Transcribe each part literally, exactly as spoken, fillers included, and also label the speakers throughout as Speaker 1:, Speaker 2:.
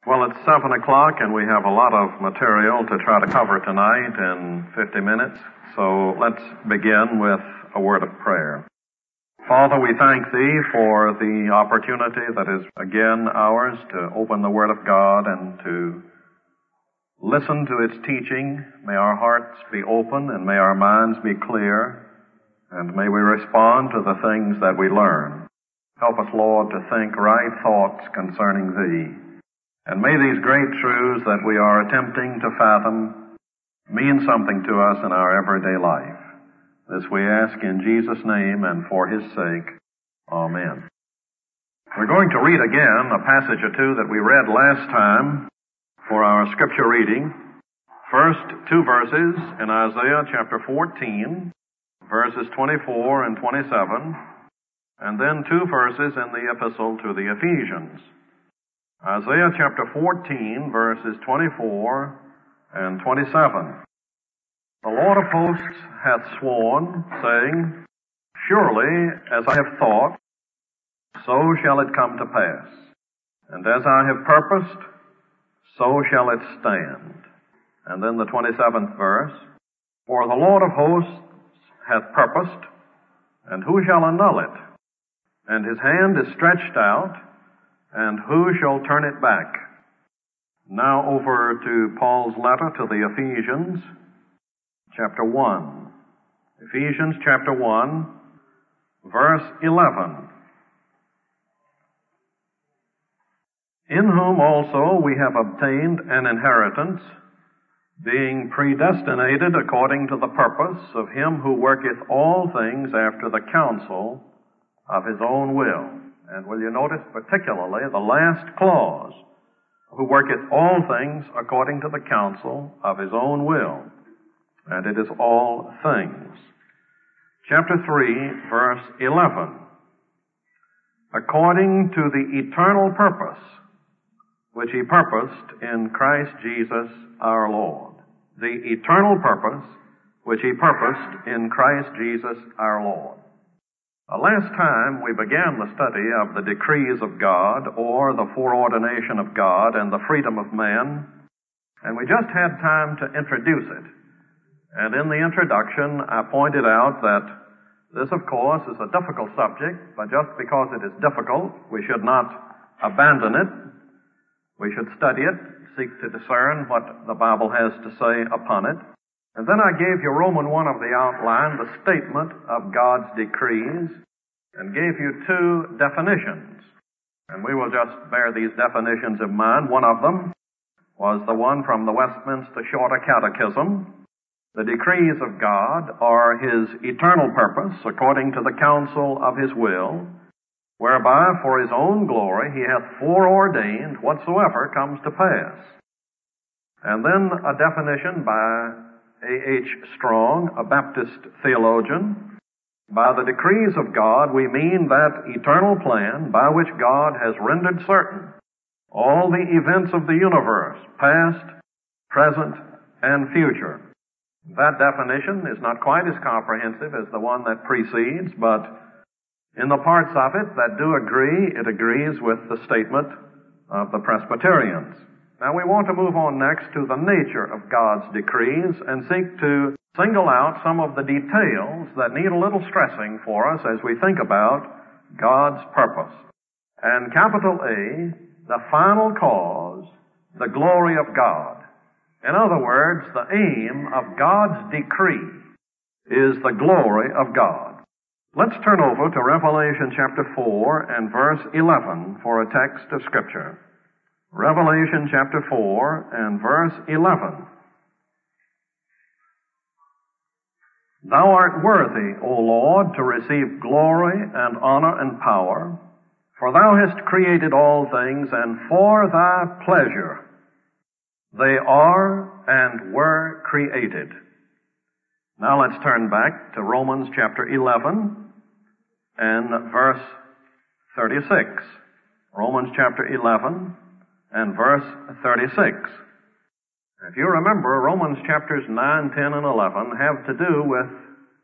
Speaker 1: Well, it's seven o'clock and we have a lot of material to try to cover tonight in fifty minutes. So let's begin with a word of prayer. Father, we thank Thee for the opportunity that is again ours to open the Word of God and to listen to its teaching. May our hearts be open and may our minds be clear, and may we respond to the things that we learn. Help us, Lord, to think right thoughts concerning Thee. And may these great truths that we are attempting to fathom mean something to us in our everyday life. This we ask in Jesus' name and for His sake. Amen. We're going to read again a passage or two that we read last time for our scripture reading. First, two verses in Isaiah chapter fourteen, verses twenty-four and twenty-seven, and then two verses in the epistle to the Ephesians. Isaiah chapter fourteen, verses twenty-four and twenty-seven. The Lord of hosts hath sworn, saying, Surely, as I have thought, so shall it come to pass. And as I have purposed, so shall it stand. And then the twenty-seventh verse, For the Lord of hosts hath purposed, and who shall annul it? And his hand is stretched out, and who shall turn it back? Now over to Paul's letter to the Ephesians, chapter one. Ephesians chapter one, verse eleven. In whom also we have obtained an inheritance, being predestinated according to the purpose of Him who worketh all things after the counsel of His own will. And will you notice particularly the last clause, who worketh all things according to the counsel of His own will. And it is all things. Chapter three, verse eleven. According to the eternal purpose, which He purposed in Christ Jesus our Lord. The eternal purpose, which He purposed in Christ Jesus our Lord. Uh, last time we began the study of the decrees of God, or the foreordination of God and the freedom of man, and we just had time to introduce it. And in the introduction, I pointed out that this, of course, is a difficult subject, but just because it is difficult, we should not abandon it. We should study it, seek to discern what the Bible has to say upon it. And then I gave you Roman one of the outline, the statement of God's decrees, and gave you two definitions. And we will just bear these definitions in mind. One of them was the one from the Westminster Shorter Catechism. The decrees of God are His eternal purpose, according to the counsel of His will, whereby for His own glory He hath foreordained whatsoever comes to pass. And then a definition by A H Strong, a Baptist theologian. By the decrees of God, we mean that eternal plan by which God has rendered certain all the events of the universe, past, present, and future. That definition is not quite as comprehensive as the one that precedes, but in the parts of it that do agree, it agrees with the statement of the Presbyterians. Now we want to move on next to the nature of God's decrees and seek to single out some of the details that need a little stressing for us as we think about God's purpose. And capital A, the final cause, the glory of God. In other words, the aim of God's decree is the glory of God. Let's turn over to Revelation chapter four and verse eleven for a text of Scripture. Revelation chapter four and verse eleven. Thou art worthy, O Lord, to receive glory and honor and power, for Thou hast created all things, and for Thy pleasure they are and were created. Now let's turn back to Romans chapter eleven and verse thirty-six. Romans chapter eleven and verse thirty-six. If you remember, Romans chapters nine, ten, and eleven have to do with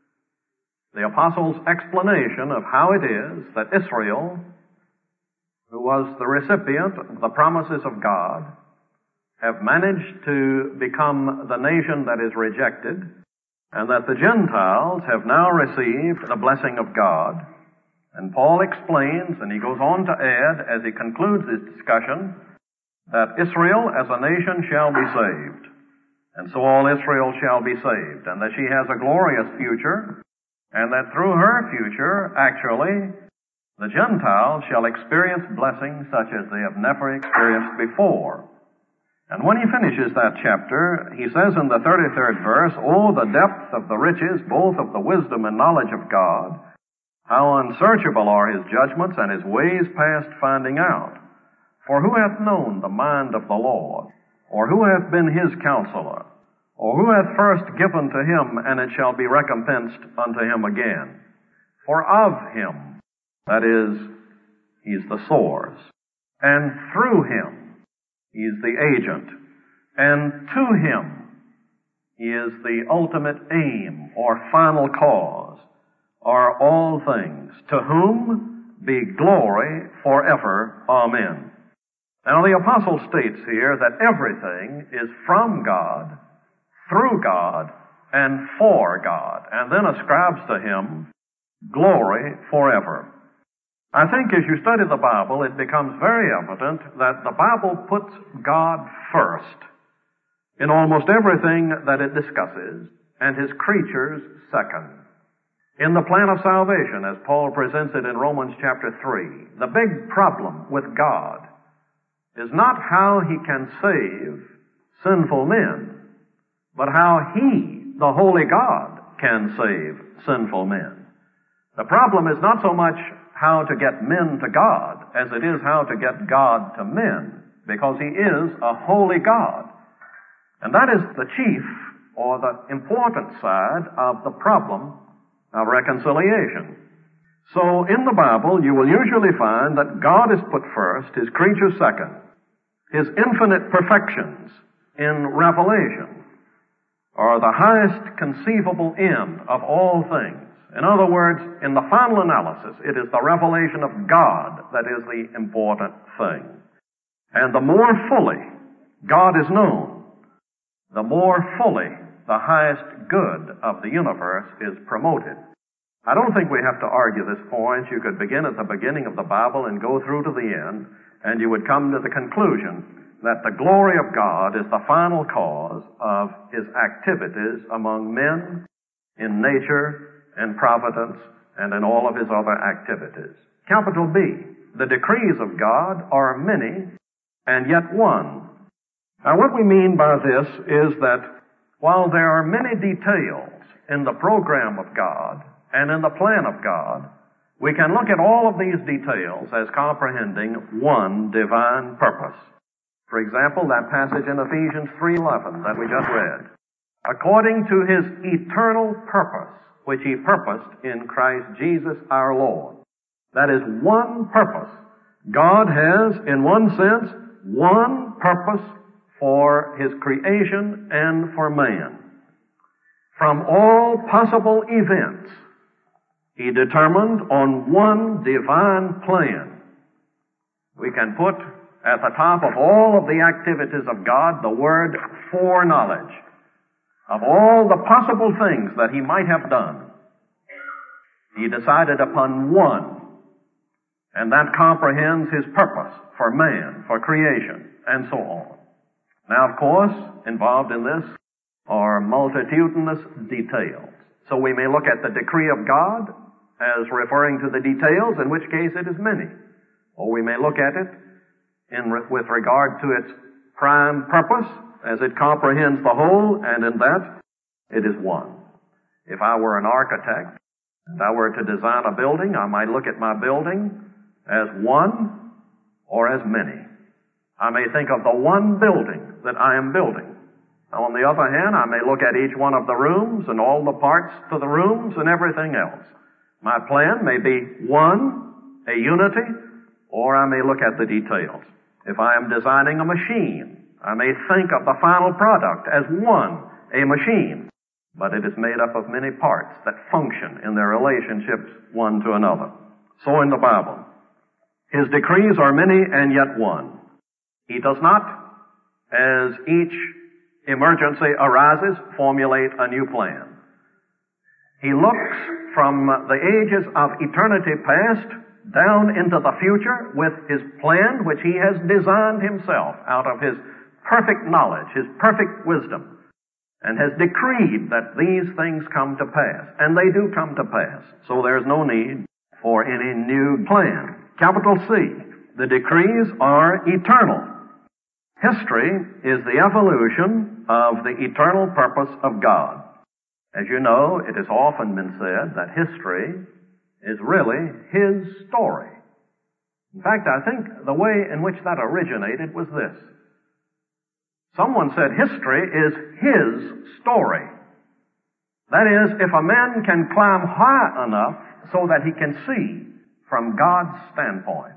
Speaker 1: the apostle's explanation of how it is that Israel, who was the recipient of the promises of God, have managed to become the nation that is rejected, and that the Gentiles have now received the blessing of God. And Paul explains, and he goes on to add, as he concludes his discussion, that Israel as a nation shall be saved, and so all Israel shall be saved, and that she has a glorious future, and that through her future, actually, the Gentiles shall experience blessings such as they have never experienced before. And when he finishes that chapter, he says in the thirty-third verse, "Oh, the depth of the riches, both of the wisdom and knowledge of God! How unsearchable are his judgments, and his ways past finding out! For who hath known the mind of the Lord? Or who hath been his counselor? Or who hath first given to him, and it shall be recompensed unto him again? For of him," that is, he's the source, "and through him," he's the agent, "and to him," he is the ultimate aim or final cause, "are all things, to whom be glory forever. Amen." Now the apostle states here that everything is from God, through God, and for God, and then ascribes to him glory forever. I think as you study the Bible, it becomes very evident that the Bible puts God first in almost everything that it discusses, and his creatures second. In the plan of salvation, as Paul presents it in Romans chapter three, the big problem with God is not how he can save sinful men, but how he, the holy God, can save sinful men. The problem is not so much how to get men to God as it is how to get God to men, because he is a holy God. And that is the chief or the important side of the problem of reconciliation. So in the Bible, you will usually find that God is put first, his creatures second. His infinite perfections in revelation are the highest conceivable end of all things. In other words, in the final analysis, it is the revelation of God that is the important thing. And the more fully God is known, the more fully the highest good of the universe is promoted. I don't think we have to argue this point. You could begin at the beginning of the Bible and go through to the end, and you would come to the conclusion that the glory of God is the final cause of his activities among men, in nature, in providence, and in all of his other activities. Capital B, the decrees of God are many and yet one. Now what we mean by this is that while there are many details in the program of God and in the plan of God, we can look at all of these details as comprehending one divine purpose. For example, that passage in Ephesians three eleven that we just read. According to his eternal purpose, which he purposed in Christ Jesus our Lord. That is one purpose. God has, in one sense, one purpose for his creation and for man. From all possible events, he determined on one divine plan. We can put at the top of all of the activities of God the word foreknowledge. Of all the possible things that he might have done, he decided upon one, and that comprehends his purpose for man, for creation, and so on. Now, of course, involved in this are multitudinous details. So we may look at the decree of God as referring to the details, in which case it is many. Or we may look at it in re- with regard to its prime purpose, as it comprehends the whole, and in that it is one. If I were an architect, and I were to design a building, I might look at my building as one or as many. I may think of the one building that I am building. Now, on the other hand, I may look at each one of the rooms and all the parts to the rooms and everything else. My plan may be one, a unity, or I may look at the details. If I am designing a machine, I may think of the final product as one, a machine, but it is made up of many parts that function in their relationships one to another. So in the Bible, His decrees are many and yet one. He does not, as each emergency arises, formulate a new plan. He looks from the ages of eternity past down into the future with his plan, which he has designed himself out of his perfect knowledge, his perfect wisdom, and has decreed that these things come to pass. And they do come to pass. So there's no need for any new plan. Capital C, the decrees are eternal. History is the evolution of the eternal purpose of God. As you know, it has often been said that history is really His story. In fact, I think the way in which that originated was this. Someone said history is His story. That is, if a man can climb high enough so that he can see from God's standpoint.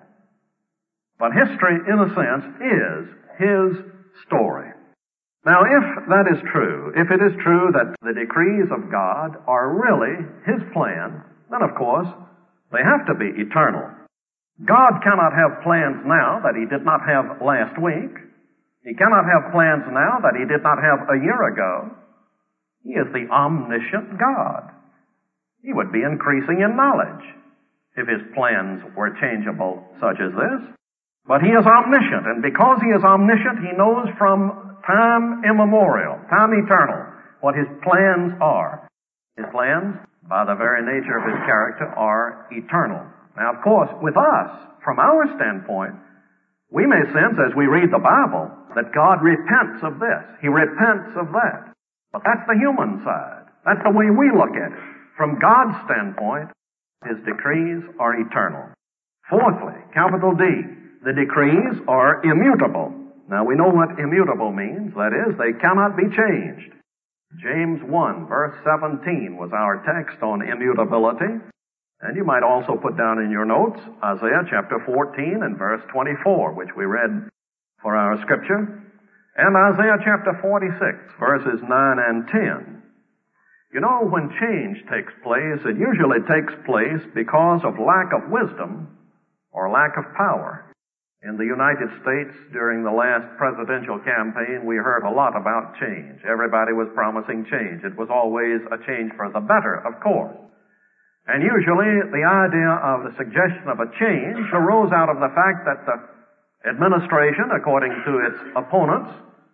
Speaker 1: But history, in a sense, is His story. Now, if that is true, if it is true that the decrees of God are really His plan, then of course they have to be eternal. God cannot have plans now that He did not have last week. He cannot have plans now that He did not have a year ago. He is the omniscient God. He would be increasing in knowledge if His plans were changeable such as this. But He is omniscient, and because He is omniscient, He knows from time immemorial, time eternal, what His plans are. His plans, by the very nature of His character, are eternal. Now, of course, with us, from our standpoint, we may sense as we read the Bible that God repents of this. He repents of that. But that's the human side. That's the way we look at it. From God's standpoint, His decrees are eternal. Fourthly, capital D, the decrees are immutable. Now, we know what immutable means. That is, they cannot be changed. James one, verse seventeen was our text on immutability. And you might also put down in your notes Isaiah chapter fourteen and verse twenty-four, which we read for our scripture, and Isaiah chapter forty-six, verses nine and ten. You know, when change takes place, it usually takes place because of lack of wisdom or lack of power. In the United States, during the last presidential campaign, we heard a lot about change. Everybody was promising change. It was always a change for the better, of course. And usually the idea of the suggestion of a change arose out of the fact that the administration, according to its opponents,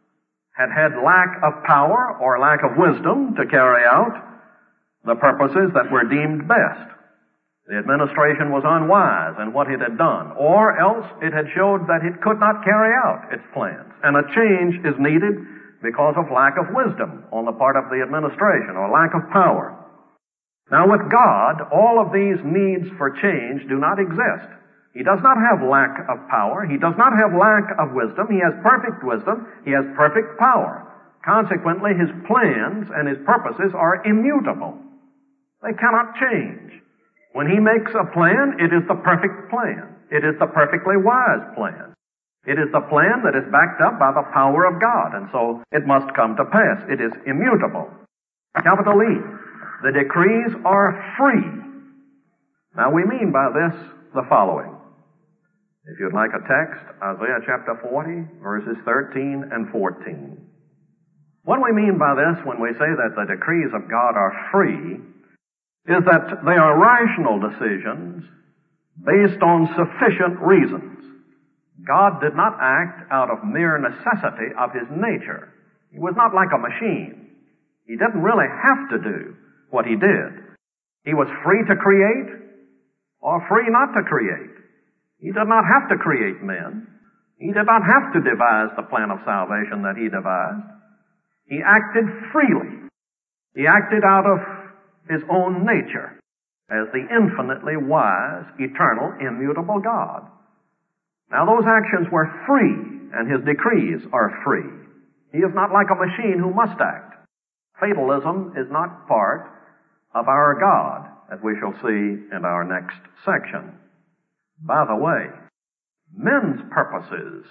Speaker 1: had had lack of power or lack of wisdom to carry out the purposes that were deemed best. The administration was unwise in what it had done, or else it had showed that it could not carry out its plans. And a change is needed because of lack of wisdom on the part of the administration or lack of power. Now, with God, all of these needs for change do not exist. He does not have lack of power. He does not have lack of wisdom. He has perfect wisdom. He has perfect power. Consequently, His plans and His purposes are immutable. They cannot change. When He makes a plan, it is the perfect plan. It is the perfectly wise plan. It is the plan that is backed up by the power of God, and so it must come to pass. It is immutable. Capital E. The decrees are free. Now, we mean by this the following. If you'd like a text, Isaiah chapter forty, verses thirteen and fourteen. What we mean by this when we say that the decrees of God are free is that they are rational decisions based on sufficient reasons. God did not act out of mere necessity of His nature. He was not like a machine. He didn't really have to do what He did. He was free to create or free not to create. He did not have to create men. He did not have to devise the plan of salvation that He devised. He acted freely. He acted out of His own nature as the infinitely wise, eternal, immutable God. Now, those actions were free, and His decrees are free. He is not like a machine who must act. Fatalism is not part of our God, as we shall see in our next section. By the way, men's purposes.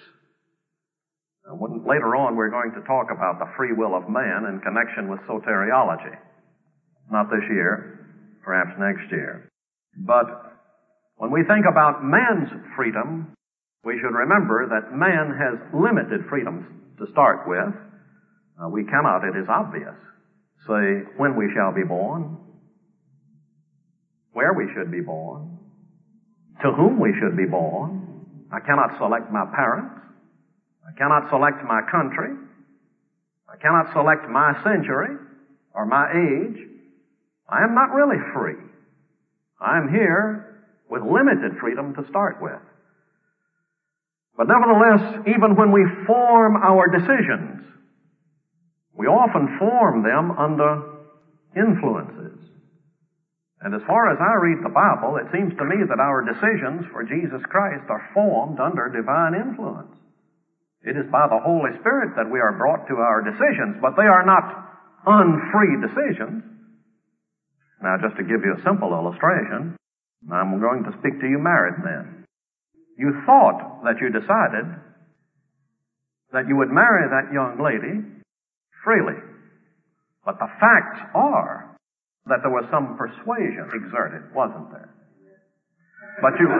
Speaker 1: Now, later on, we're going to talk about the free will of man in connection with soteriology. Not this year, perhaps next year. But When we think about man's freedom, we should remember that man has limited freedoms to start with. Uh, we cannot, it is obvious, say when we shall be born, where we should be born, to whom we should be born. I cannot select my parents. I cannot select my country. I cannot select my century or my age. I am not really free. I am here with limited freedom to start with. But nevertheless, even when we form our decisions, we often form them under influences. And as far as I read the Bible, it seems to me that our decisions for Jesus Christ are formed under divine influence. It is by the Holy Spirit that we are brought to our decisions, but they are not unfree decisions. Now, just to give you a simple illustration, I'm going to speak to you married men. You thought that you decided that you would marry that young lady freely, but the facts are that there was some persuasion exerted, wasn't there? But you,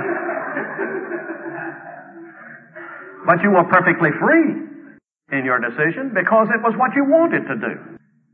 Speaker 1: but you were perfectly free in your decision because it was what you wanted to do.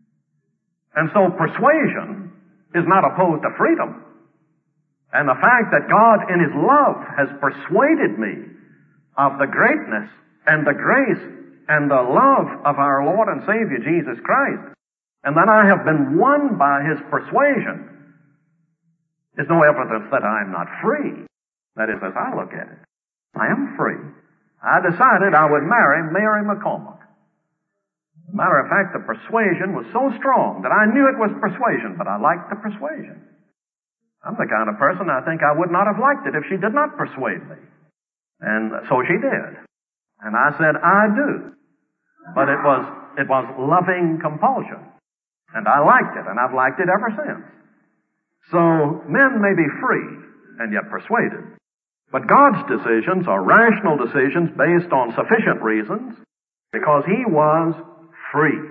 Speaker 1: And so persuasion is not opposed to freedom. And the fact that God in His love has persuaded me of the greatness and the grace and the love of our Lord and Savior Jesus Christ, and that I have been won by His persuasion, is no evidence that I am not free. That is, as I look at it. I am free. I decided I would marry Mary McCormick. As a matter of fact, the persuasion was so strong that I knew it was persuasion, but I liked the persuasion. I'm the kind of person I think I would not have liked it if she did not persuade me. And so she did. And I said, I do. But it was, it was loving compulsion. And I liked it, and I've liked it ever since. So men may be free and yet persuaded. But God's decisions are rational decisions based on sufficient reasons because He was free.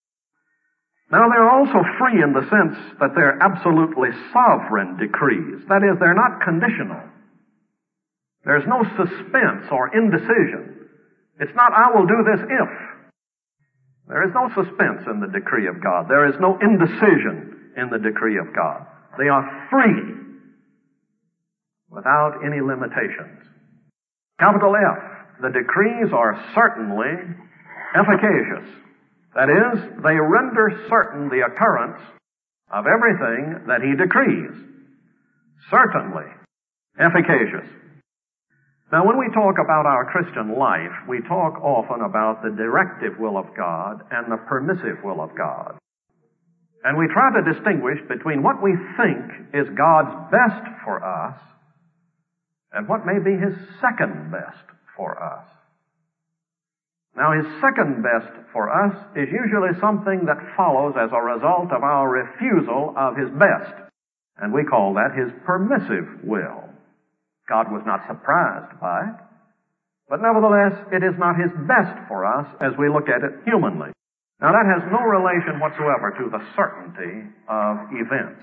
Speaker 1: Now, they're also free in the sense that they're absolutely sovereign decrees. That is, they're not conditional. There's no suspense or indecision. It's not, I will do this if. There is no suspense in the decree of God. There is no indecision in the decree of God. They are free without any limitations. Capital F, the decrees are certainly efficacious. That is, they render certain the occurrence of everything that He decrees. Certainly efficacious. Now, when we talk about our Christian life, we talk often about the directive will of God and the permissive will of God. And we try to distinguish between what we think is God's best for us and what may be His second best for us. Now, His second best for us is usually something that follows as a result of our refusal of His best. And we call that His permissive will. God was not surprised by it. But nevertheless, it is not His best for us as we look at it humanly. Now, that has no relation whatsoever to the certainty of events.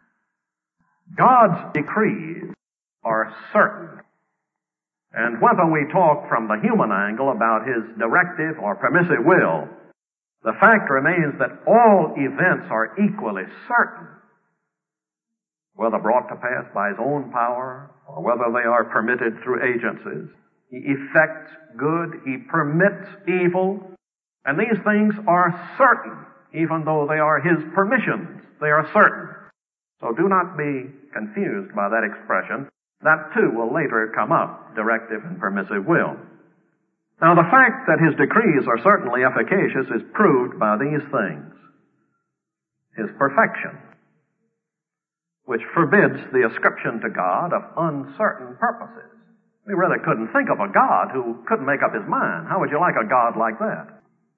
Speaker 1: God's decrees are certain. And whether we talk from the human angle about His directive or permissive will, the fact remains that all events are equally certain, whether brought to pass by His own power or whether they are permitted through agencies. He effects good, He permits evil, and these things are certain, even though they are His permissions. They are certain. So do not be confused by that expression. That too will later come up, directive and permissive will. Now, the fact that His decrees are certainly efficacious is proved by these things. His perfection, which forbids the ascription to God of uncertain purposes. We really couldn't think of a God who couldn't make up His mind. How would you like a God like that?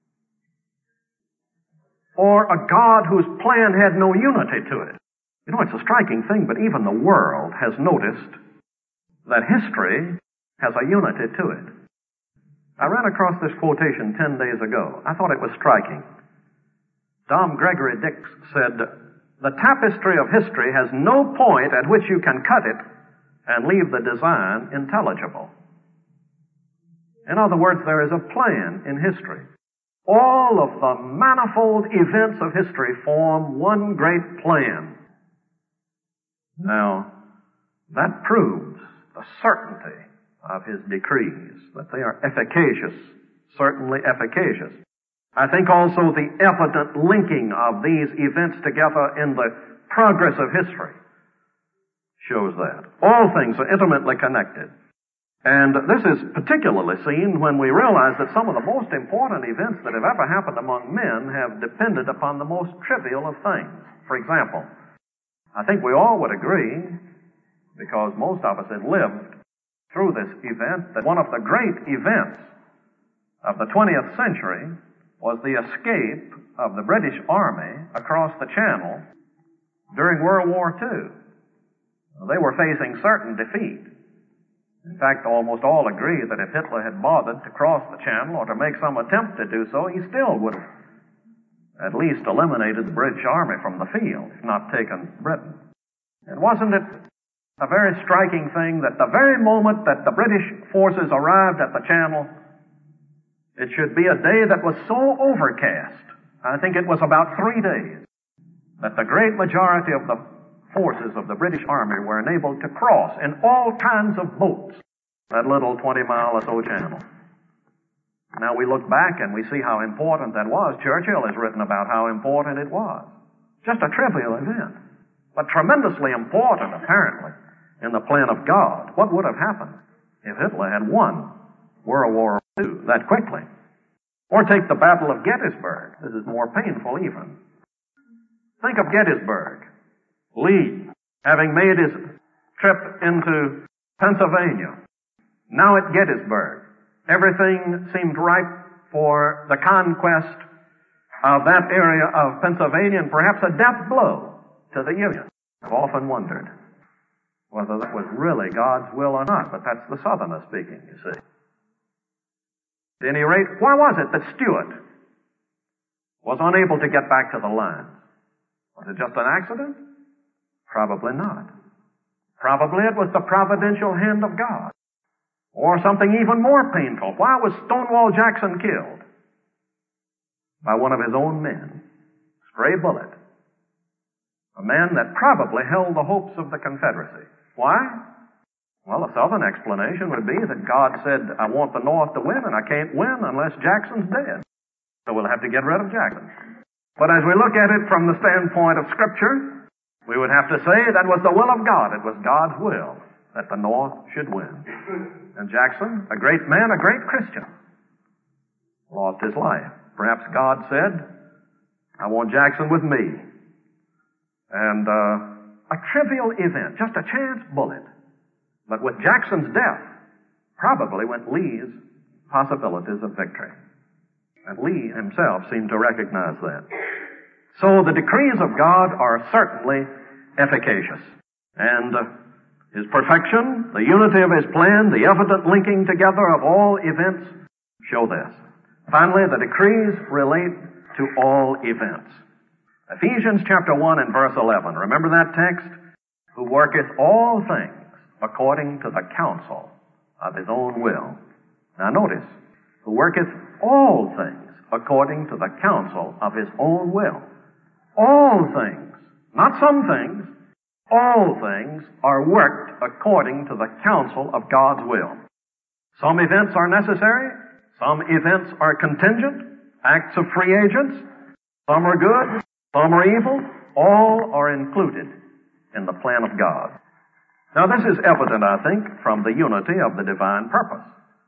Speaker 1: Or a God whose plan had no unity to it. You know, it's a striking thing, but even the world has noticed that history has a unity to it. I ran across this quotation ten days ago. I thought it was striking. Dom Gregory Dix said, "The tapestry of history has no point at which you can cut it and leave the design intelligible. In other words, there is a plan in history. All of the manifold events of history form one great plan. Now, that proves the certainty of his decrees, that they are efficacious, certainly efficacious. I think also the evident linking of these events together in the progress of history shows that. All things are intimately connected. And this is particularly seen when we realize that some of the most important events that have ever happened among men have depended upon the most trivial of things. For example, I think we all would agree, because most of us have lived through this event, that one of the great events of the twentieth century was the escape of the British Army across the Channel during World War Two. They were facing certain defeat. In fact, almost all agree that if Hitler had bothered to cross the Channel or to make some attempt to do so, he still would have at least eliminated the British Army from the field, if not taken Britain. And wasn't it a very striking thing that the very moment that the British forces arrived at the Channel, it should be a day that was so overcast, I think it was about three days, that the great majority of the forces of the British Army were enabled to cross in all kinds of boats that little twenty mile or so channel. Now we look back and we see how important that was. Churchill has written about how important it was. Just a trivial event, but tremendously important, apparently, in the plan of God. What would have happened if Hitler had won World War Two that quickly? Or take the Battle of Gettysburg. This is more painful even. Think of Gettysburg. Lee, having made his trip into Pennsylvania, now at Gettysburg, everything seemed ripe for the conquest of that area of Pennsylvania and perhaps a death blow to the Union. I've often wondered whether that was really God's will or not, but that's the Southerner speaking, you see. At any rate, why was it that Stuart was unable to get back to the line? Was it just an accident? Probably not. Probably it was the providential hand of God. Or something even more painful. Why was Stonewall Jackson killed? By one of his own men. Stray bullet. A man that probably held the hopes of the Confederacy. Why? Well, the Southern explanation would be that God said, I want the North to win, and I can't win unless Jackson's dead. So we'll have to get rid of Jackson. But as we look at it from the standpoint of Scripture, we would have to say that was the will of God. It was God's will that the North should win. And Jackson, a great man, a great Christian, lost his life. Perhaps God said, I want Jackson with me. And uh, a trivial event, just a chance bullet. But with Jackson's death, probably went Lee's possibilities of victory. And Lee himself seemed to recognize that. So the decrees of God are certainly efficacious. And uh, His perfection, the unity of His plan, the evident linking together of all events show this. Finally, the decrees relate to all events. Ephesians chapter one and verse eleven. Remember that text? Who worketh all things according to the counsel of His own will. Now notice, who worketh all things according to the counsel of His own will. All things, not some things, all things are worked according to the counsel of God's will. Some events are necessary, some events are contingent, acts of free agents, some are good, some are evil, all are included in the plan of God. Now this is evident, I think, from the unity of the divine purpose.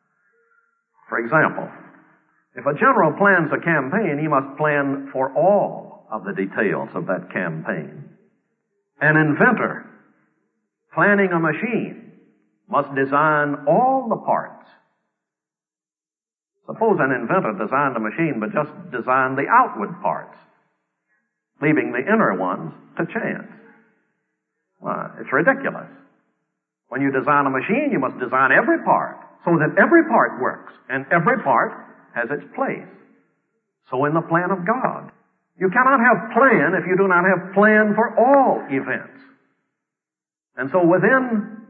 Speaker 1: For example, if a general plans a campaign, he must plan for all of the details of that campaign. An inventor planning a machine must design all the parts. Suppose an inventor designed a machine but just designed the outward parts, leaving the inner ones to chance. Well, it's ridiculous. When you design a machine, you must design every part so that every part works and every part has its place. So in the plan of God, you cannot have plan if you do not have plan for all events. And so within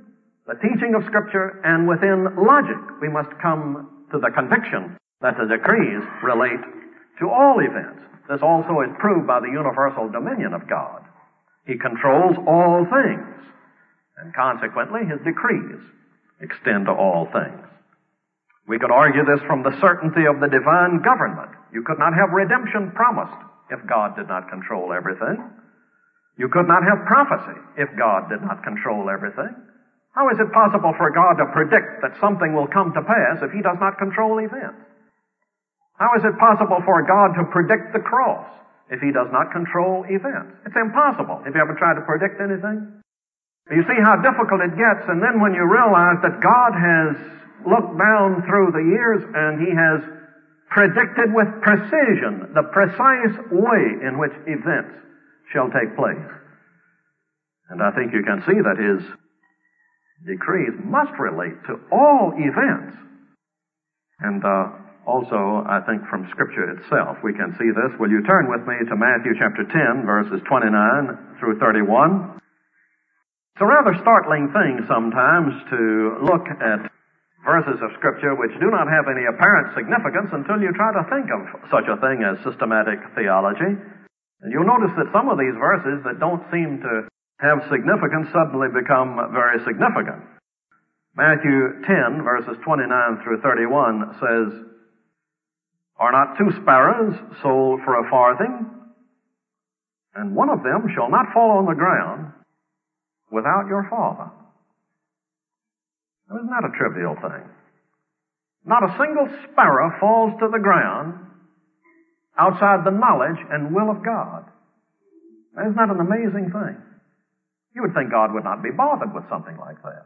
Speaker 1: the teaching of Scripture, and within logic, we must come to the conviction that the decrees relate to all events. This also is proved by the universal dominion of God. He controls all things, and consequently, His decrees extend to all things. We could argue this from the certainty of the divine government. You could not have redemption promised if God did not control everything. You could not have prophecy if God did not control everything. How is it possible for God to predict that something will come to pass if He does not control events? How is it possible for God to predict the cross if He does not control events? It's impossible. Have you ever tried to predict anything? You see how difficult it gets, and then when you realize that God has looked down through the years and He has predicted with precision the precise way in which events shall take place. And I think you can see that His decrees must relate to all events. And uh, also, I think from Scripture itself, we can see this. Will you turn with me to Matthew chapter ten, verses twenty-nine through thirty-one? It's a rather startling thing sometimes to look at verses of Scripture which do not have any apparent significance until you try to think of such a thing as systematic theology. And you'll notice that some of these verses that don't seem to have significance suddenly become very significant. Matthew ten, verses twenty-nine through thirty-one says, "Are not two sparrows sold for a farthing? And one of them shall not fall on the ground without your Father." Isn't that a trivial thing? Not a single sparrow falls to the ground outside the knowledge and will of God. Isn't that an amazing thing? You would think God would not be bothered with something like that.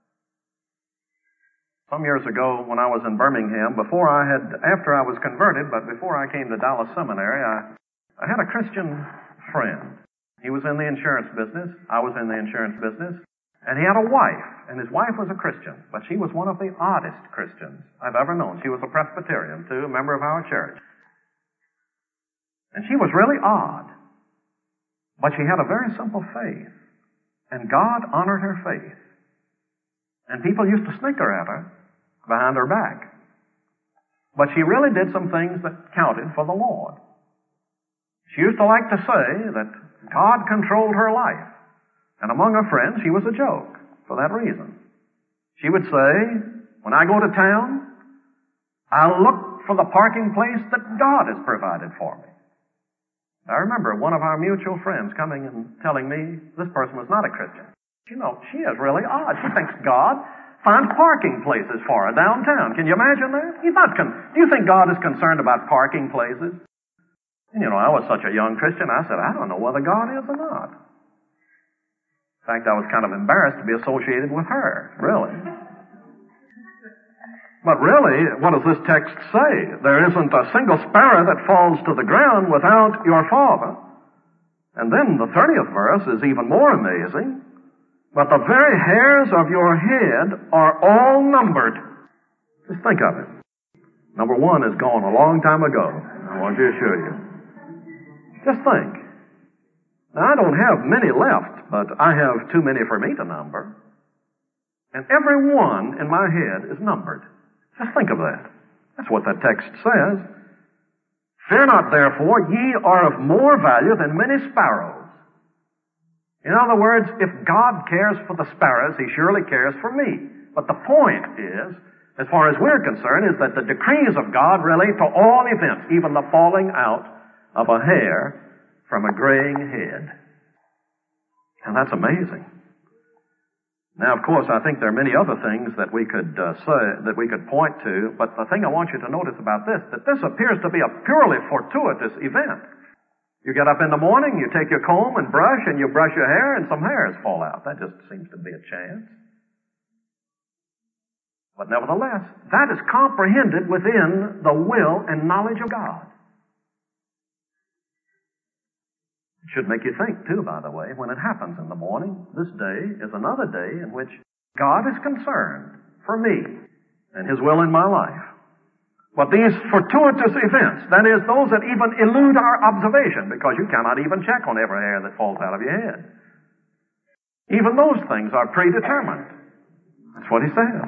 Speaker 1: Some years ago, when I was in Birmingham, before I had, after I was converted, but before I came to Dallas Seminary, I, I had a Christian friend. He was in the insurance business. I was in the insurance business. And he had a wife, and his wife was a Christian, but she was one of the oddest Christians I've ever known. She was a Presbyterian, too, a member of our church. And she was really odd, but she had a very simple faith, and God honored her faith. And people used to snicker at her behind her back. But she really did some things that counted for the Lord. She used to like to say that God controlled her life. And among her friends, she was a joke for that reason. She would say, "When I go to town, I'll look for the parking place that God has provided for me." I remember one of our mutual friends coming and telling me this person was not a Christian. You know, she is really odd. She thinks God finds parking places for her downtown. Can you imagine that? He's not con- Do you think God is concerned about parking places? And you know, I was such a young Christian, I said, I don't know whether God is or not. In fact, I was kind of embarrassed to be associated with her, really. But really, what does this text say? There isn't a single sparrow that falls to the ground without your Father. And then the thirtieth verse is even more amazing. "But the very hairs of your head are all numbered." Just think of it. Number one is gone a long time ago, I want to assure you. Just think. Now, I don't have many left, but I have too many for me to number. And every one in my head is numbered. Just think of that. That's what that text says. "Fear not, therefore, ye are of more value than many sparrows." In other words, if God cares for the sparrows, He surely cares for me. But the point is, as far as we're concerned, is that the decrees of God relate to all events, even the falling out of a hair from a graying head. And that's amazing. Now, of course, I think there are many other things that we could uh, say, that we could point to, but the thing I want you to notice about this, that this appears to be a purely fortuitous event. You get up in the morning, you take your comb and brush, and you brush your hair, and some hairs fall out. That just seems to be a chance. But nevertheless, that is comprehended within the will and knowledge of God. It should make you think, too, by the way, when it happens in the morning. This day is another day in which God is concerned for me and His will in my life. But these fortuitous events, that is, those that even elude our observation, because you cannot even check on every hair that falls out of your head. Even those things are predetermined. That's what he says.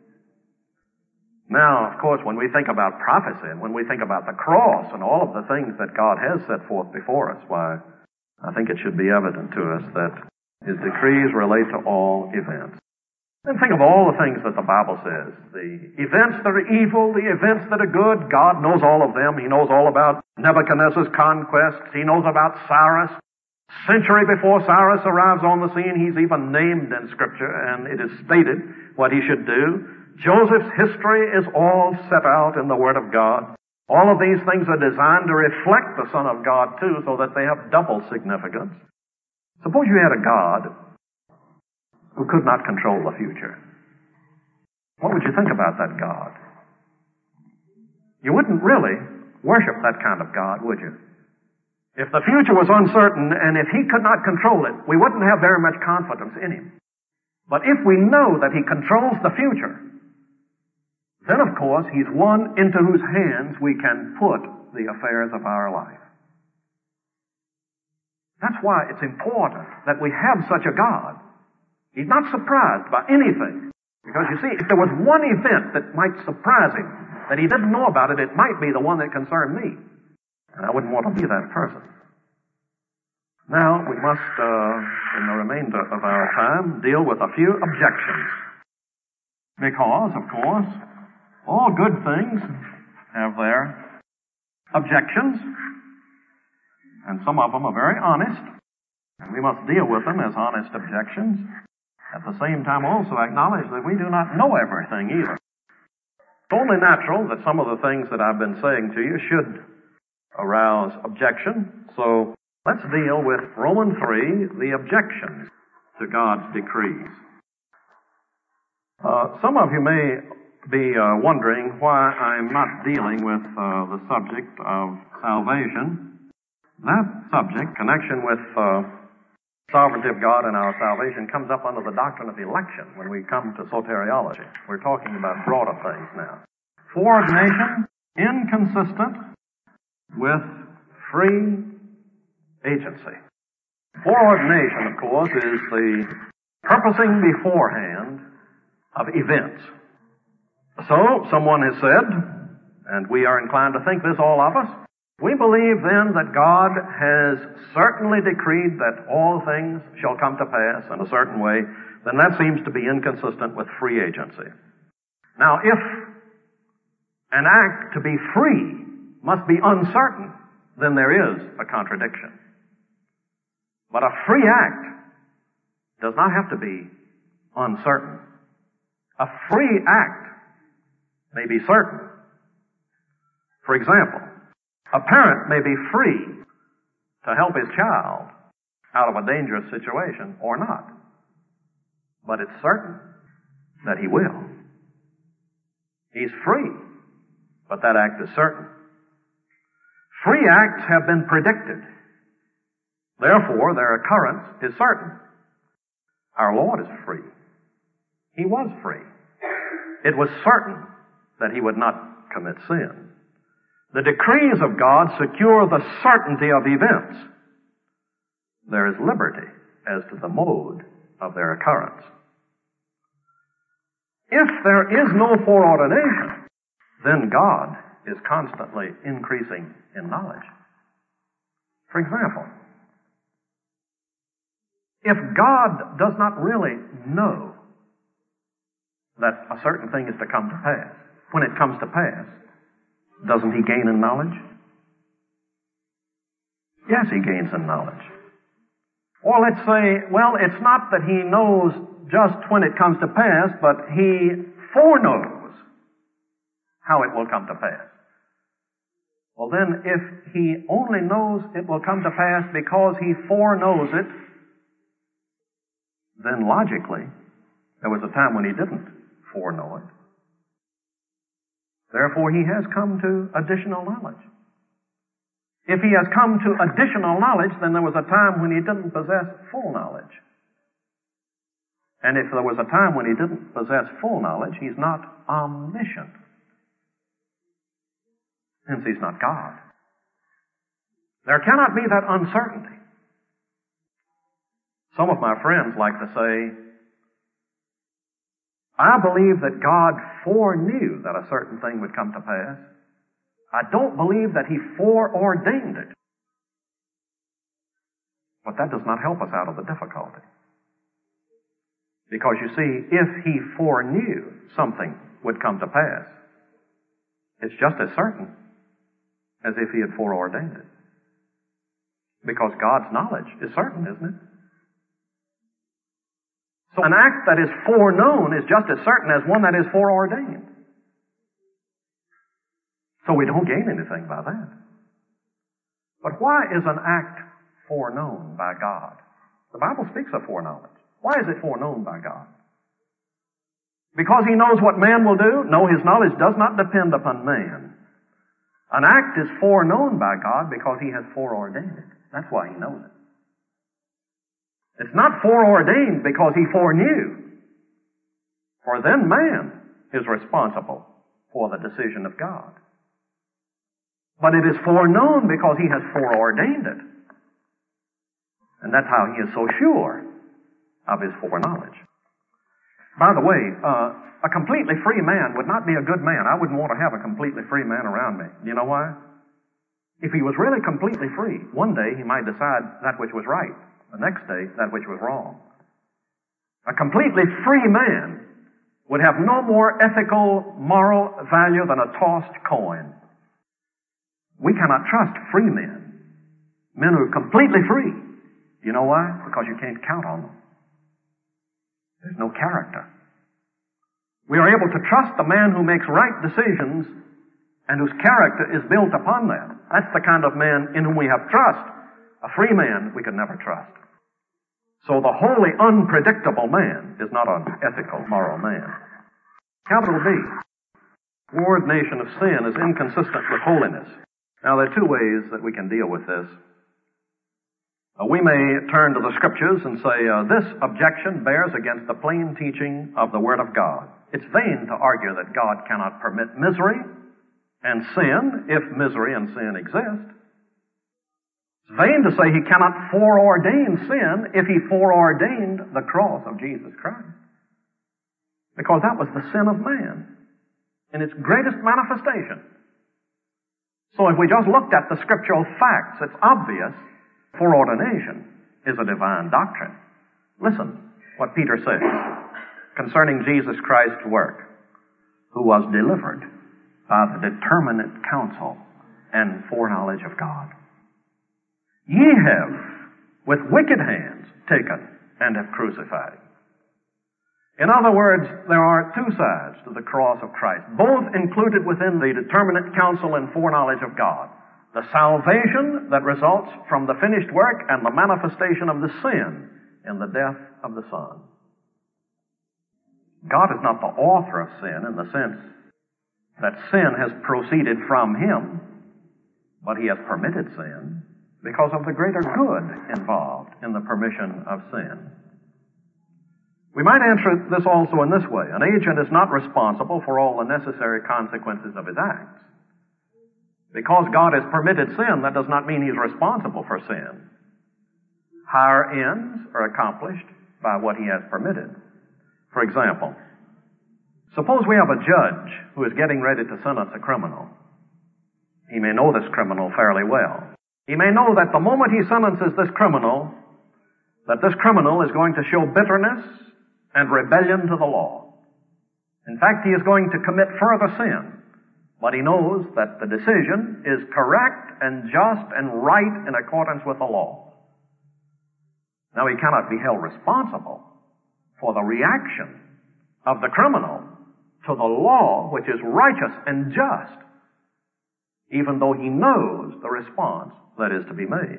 Speaker 1: Now, of course, when we think about prophecy and when we think about the cross and all of the things that God has set forth before us, why, I think it should be evident to us that His decrees relate to all events. And think of all the things that the Bible says. The events that are evil, the events that are good, God knows all of them. He knows all about Nebuchadnezzar's conquests. He knows about Cyrus. Century before Cyrus arrives on the scene, he's even named in Scripture, and it is stated what he should do. Joseph's history is all set out in the Word of God. All of these things are designed to reflect the Son of God, too, so that they have double significance. Suppose you had a God who could not control the future. What would you think about that God? You wouldn't really worship that kind of God, would you? If the future was uncertain and if He could not control it, we wouldn't have very much confidence in Him. But if we know that He controls the future, then of course He's one into whose hands we can put the affairs of our life. That's why it's important that we have such a God. He's not surprised by anything. Because you see, if there was one event that might surprise Him, that He didn't know about it, it might be the one that concerned me. And I wouldn't want to be that person. Now, we must, uh, in the remainder of our time, deal with a few objections. Because, of course, all good things have their objections, and some of them are very honest, and we must deal with them as honest objections. At the same time also acknowledge that we do not know everything either. It's only natural that some of the things that I've been saying to you should arouse objection. So let's deal with Romans three, the objections to God's decrees. Uh, some of you may be uh, wondering why I'm not dealing with uh, the subject of salvation. That subject, connection with uh, sovereignty of God and our salvation, comes up under the doctrine of election when we come to soteriology. We're talking about broader things now. Foreordination, inconsistent with free agency. Foreordination, of course, is the purposing beforehand of events. So, someone has said, and we are inclined to think this, all of us, we believe then that God has certainly decreed that all things shall come to pass in a certain way, then that seems to be inconsistent with free agency. Now, if an act to be free must be uncertain, then there is a contradiction. But a free act does not have to be uncertain. A free act may be certain. For example, a parent may be free to help his child out of a dangerous situation or not. But it's certain that he will. He's free, but that act is certain. Free acts have been predicted. Therefore, their occurrence is certain. Our Lord is free. He was free. It was certain that He would not commit sin. The decrees of God secure the certainty of events. There is liberty as to the mode of their occurrence. If there is no foreordination, then God is constantly increasing in knowledge. For example, if God does not really know that a certain thing is to come to pass, when it comes to pass, doesn't He gain in knowledge? Yes, He gains in knowledge. Or let's say, well, it's not that He knows just when it comes to pass, but He foreknows how it will come to pass. Well then, if He only knows it will come to pass because He foreknows it, then logically, there was a time when He didn't foreknow it. Therefore, He has come to additional knowledge. If He has come to additional knowledge, then there was a time when He didn't possess full knowledge. And if there was a time when He didn't possess full knowledge, He's not omniscient. Hence, He's not God. There cannot be that uncertainty. Some of my friends like to say, I believe that God foreknew that a certain thing would come to pass. I don't believe that He foreordained it. But that does not help us out of the difficulty. Because you see, if He foreknew something would come to pass, it's just as certain as if He had foreordained it. Because God's knowledge is certain, isn't it? So an act that is foreknown is just as certain as one that is foreordained. So we don't gain anything by that. But why is an act foreknown by God? The Bible speaks of foreknowledge. Why is it foreknown by God? Because He knows what man will do? No, His knowledge does not depend upon man. An act is foreknown by God because He has foreordained it. That's why He knows it. It's not foreordained because He foreknew. For then man is responsible for the decision of God. But it is foreknown because He has foreordained it. And that's how He is so sure of His foreknowledge. By the way, uh, a completely free man would not be a good man. I wouldn't want to have a completely free man around me. Do you know why? If he was really completely free, one day he might decide that which was right. The next day, that which was wrong. A completely free man would have no more ethical, moral value than a tossed coin. We cannot trust free men. Men who are completely free. You know why? Because you can't count on them. There's no character. We are able to trust the man who makes right decisions and whose character is built upon that. That's the kind of man in whom we have trust. A free man we could never trust. So the wholly unpredictable man is not an ethical, moral man. Capital B. Coordination of sin is inconsistent with holiness. Now, there are two ways that we can deal with this. Uh, we may turn to the Scriptures and say, uh, this objection bears against the plain teaching of the Word of God. It's vain to argue that God cannot permit misery and sin if misery and sin exist. It's vain to say He cannot foreordain sin if He foreordained the cross of Jesus Christ. Because that was the sin of man in its greatest manifestation. So if we just looked at the scriptural facts, it's obvious foreordination is a divine doctrine. Listen what Peter says concerning Jesus Christ's work, who was delivered by the determinate counsel and foreknowledge of God. Ye have with wicked hands taken and have crucified. In other words, there are two sides to the cross of Christ, both included within the determinate counsel and foreknowledge of God. The salvation that results from the finished work and the manifestation of the sin in the death of the Son. God is not the author of sin in the sense that sin has proceeded from Him, but He has permitted sin because of the greater good involved in the permission of sin. We might answer this also in this way. An agent is not responsible for all the necessary consequences of his acts. Because God has permitted sin, that does not mean He's responsible for sin. Higher ends are accomplished by what He has permitted. For example, suppose we have a judge who is getting ready to sentence a criminal. He may know this criminal fairly well. He may know that the moment he sentences this criminal, that this criminal is going to show bitterness and rebellion to the law. In fact, he is going to commit further sin. But he knows that the decision is correct and just and right in accordance with the law. Now, he cannot be held responsible for the reaction of the criminal to the law, which is righteous and just, even though he knows the response that is to be made.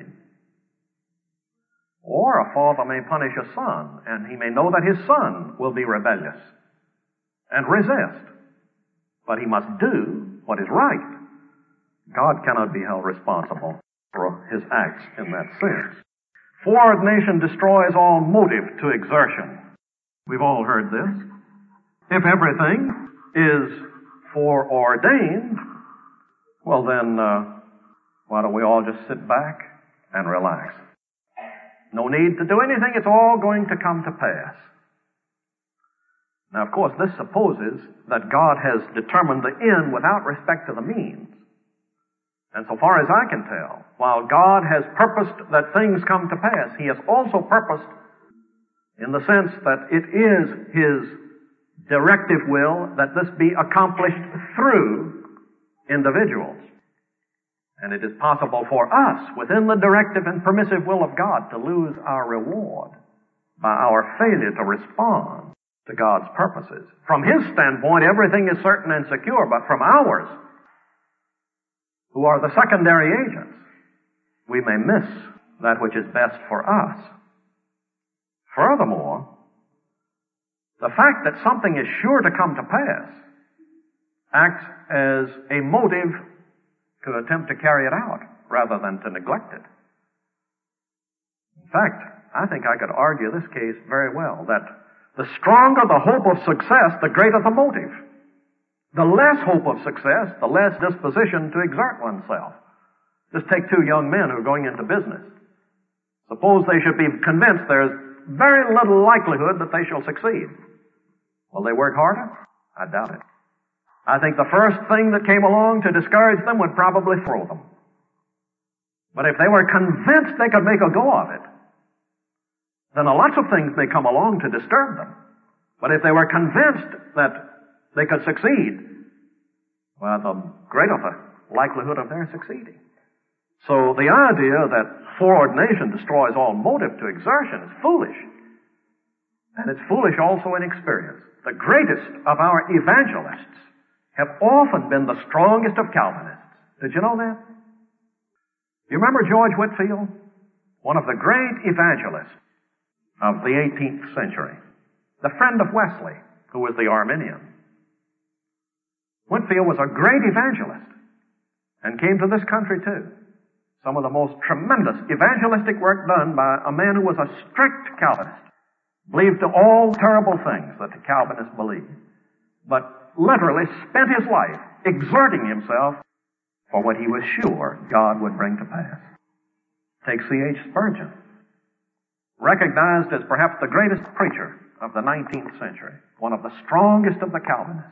Speaker 1: Or a father may punish a son, and he may know that his son will be rebellious and resist. But he must do what is right. God cannot be held responsible for his acts in that sense. Foreordination destroys all motive to exertion. We've all heard this. If everything is foreordained, well then, uh, why don't we all just sit back and relax? No need to do anything. It's all going to come to pass. Now, of course, this supposes that God has determined the end without respect to the means. And so far as I can tell, while God has purposed that things come to pass, He has also purposed in the sense that it is His directive will that this be accomplished through individuals. And it is possible for us, within the directive and permissive will of God, to lose our reward by our failure to respond to God's purposes. From His standpoint, everything is certain and secure, but from ours, who are the secondary agents, we may miss that which is best for us. Furthermore, the fact that something is sure to come to pass acts as a motive to attempt to carry it out rather than to neglect it. In fact, I think I could argue this case very well, that the stronger the hope of success, the greater the motive. The less hope of success, the less disposition to exert oneself. Just take two young men who are going into business. Suppose they should be convinced there's very little likelihood that they shall succeed. Will they work harder? I doubt it. I think the first thing that came along to discourage them would probably throw them. But if they were convinced they could make a go of it, then lots of things may come along to disturb them. But if they were convinced that they could succeed, well, the greater the likelihood of their succeeding. So the idea that foreordination destroys all motive to exertion is foolish. And it's foolish also in experience. The greatest of our evangelists have often been the strongest of Calvinists. Did you know that? You remember George Whitefield? One of the great evangelists of the eighteenth century. The friend of Wesley, who was the Arminian. Whitefield was a great evangelist and came to this country too. Some of the most tremendous evangelistic work done by a man who was a strict Calvinist. Believed to all terrible things that the Calvinists believed, but literally spent his life exerting himself for what he was sure God would bring to pass. Take C H Spurgeon, recognized as perhaps the greatest preacher of the nineteenth century, one of the strongest of the Calvinists.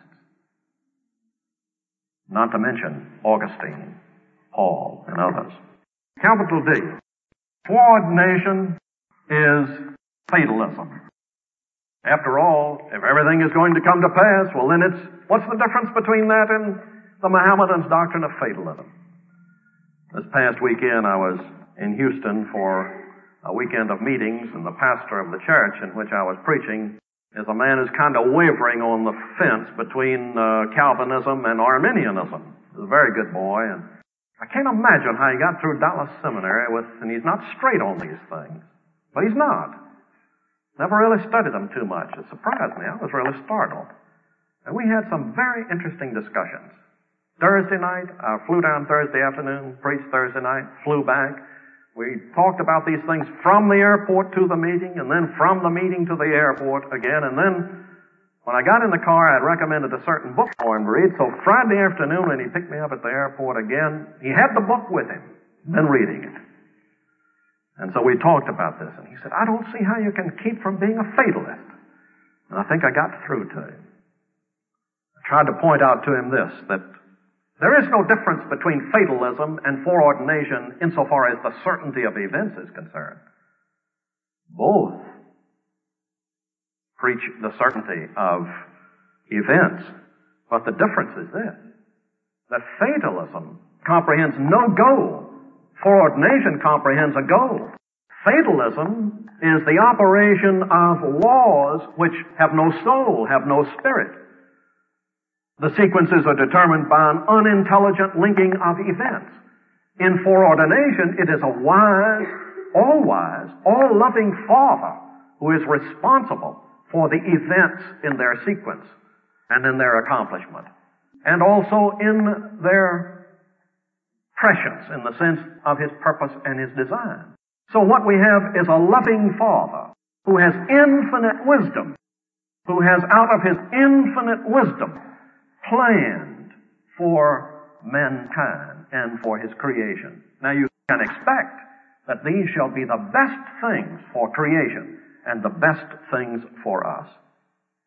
Speaker 1: Not to mention Augustine, Paul, and others. Capital D. Foreordination is fatalism. After all, if everything is going to come to pass, well then it's, what's the difference between that and the Mohammedans' doctrine of fatalism? This past weekend I was in Houston for a weekend of meetings, and the pastor of the church in which I was preaching is a man who's kind of wavering on the fence between uh, Calvinism and Arminianism. He's a very good boy, and I can't imagine how he got through Dallas Seminary with, and he's not straight on these things. But he's not. Never really studied them too much. It surprised me. I was really startled. And we had some very interesting discussions. Thursday night, I flew down Thursday afternoon, preached Thursday night, flew back. We talked about these things from the airport to the meeting, and then from the meeting to the airport again. And then when I got in the car, I had recommended a certain book for him to read. So Friday afternoon, when he picked me up at the airport again, he had the book with him, been reading it. And so we talked about this, and he said, I don't see how you can keep from being a fatalist. And I think I got through to him. I tried to point out to him this, that there is no difference between fatalism and foreordination insofar as the certainty of events is concerned. Both preach the certainty of events, but the difference is this, that fatalism comprehends no goal. Foreordination comprehends a goal. Fatalism is the operation of laws which have no soul, have no spirit. The sequences are determined by an unintelligent linking of events. In foreordination, it is a wise, all-wise, all-loving Father who is responsible for the events in their sequence and in their accomplishment, and also in their prescience, in the sense of His purpose and His design. So what we have is a loving Father who has infinite wisdom, who has out of His infinite wisdom planned for mankind and for His creation. Now you can expect that these shall be the best things for creation and the best things for us. It's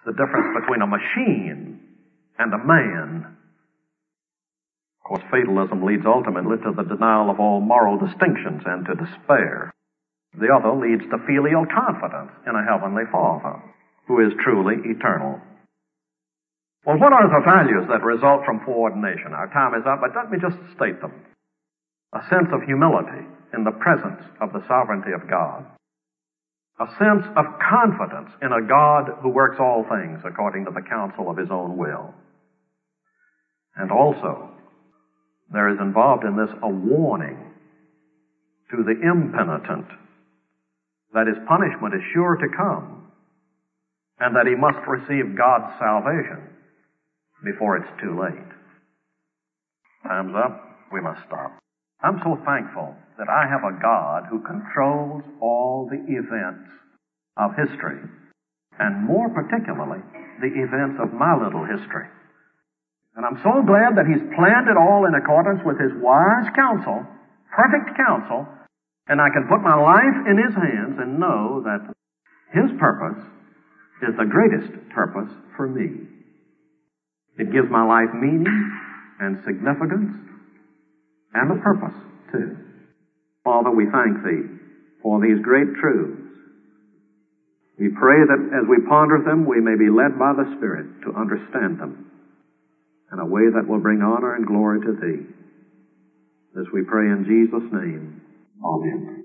Speaker 1: the difference between a machine and a man. Of course, fatalism leads ultimately to the denial of all moral distinctions and to despair. The other leads to filial confidence in a heavenly Father who is truly eternal. Well, what are the values that result from coordination? Our time is up, but let me just state them. A sense of humility in the presence of the sovereignty of God. A sense of confidence in a God who works all things according to the counsel of His own will. And also, there is involved in this a warning to the impenitent that his punishment is sure to come and that he must receive God's salvation before it's too late. Time's up. We must stop. I'm so thankful that I have a God who controls all the events of history, and more particularly, the events of my little history. And I'm so glad that He's planned it all in accordance with His wise counsel, perfect counsel, and I can put my life in His hands and know that His purpose is the greatest purpose for me. It gives my life meaning and significance and a purpose, too. Father, we thank Thee for these great truths. We pray that as we ponder them, we may be led by the Spirit to understand them in a way that will bring honor and glory to Thee. This we pray in Jesus' name. Amen.